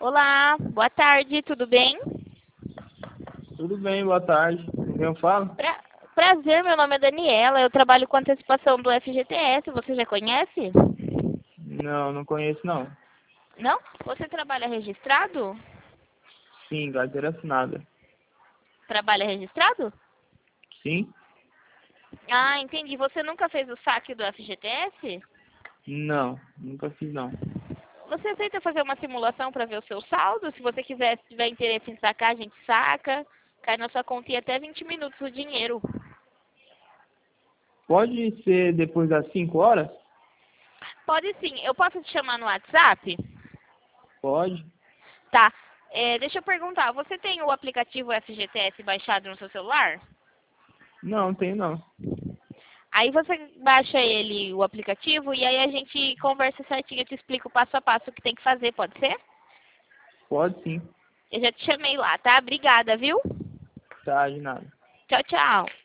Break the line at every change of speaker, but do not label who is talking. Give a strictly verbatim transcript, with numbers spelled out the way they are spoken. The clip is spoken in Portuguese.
Olá, boa tarde, tudo bem?
Tudo bem, boa tarde. Com quem eu falo?
Pra- Prazer, meu nome é Daniela, eu trabalho com antecipação do F G T S, você já conhece?
Não, não conheço não.
Não? Você trabalha registrado?
Sim, carteira assinada.
Trabalha registrado?
Sim?
Ah, entendi. Você nunca fez o saque do F G T S?
Não, nunca fiz não.
Você aceita fazer uma simulação para ver o seu saldo? Se você quiser, se tiver interesse em sacar, a gente saca. Cai na sua conta em até vinte minutos o dinheiro.
Pode ser depois das cinco horas?
Pode sim. Eu posso te chamar no WhatsApp?
Pode.
Tá. É, deixa eu perguntar, você tem o aplicativo F G T S baixado no seu celular?
Não, tem não.
Aí você baixa ele, o aplicativo, e aí a gente conversa certinho, eu te explico passo a passo o que tem que fazer, pode ser?
Pode sim.
Eu já te chamei lá, tá? Obrigada, viu?
Tá, de nada.
Tchau, tchau.